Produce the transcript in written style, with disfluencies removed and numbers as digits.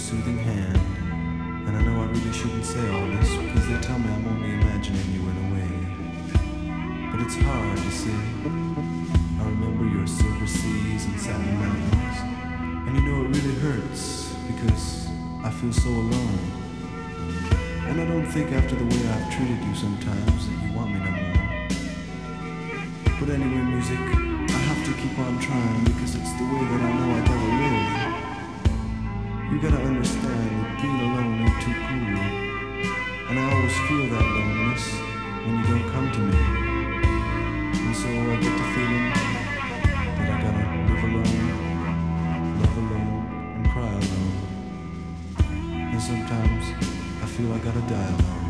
soothing hand. And I know I really shouldn't say all this because they tell me I'm only imagining you in a way. But it's hard, you see. I remember your silver seas and satin mountains. And you know it really hurts because I feel so alone. And I don't think after the way I've treated you sometimes that you want me no more. But anyway, music, I have to keep on trying because it's the way that I know I gotta live. You gotta understand that being alone ain't too cool. And I always feel that loneliness when you don't come to me. And so I get the feeling that I gotta live alone, love alone, and cry alone. And sometimes I feel I gotta die alone.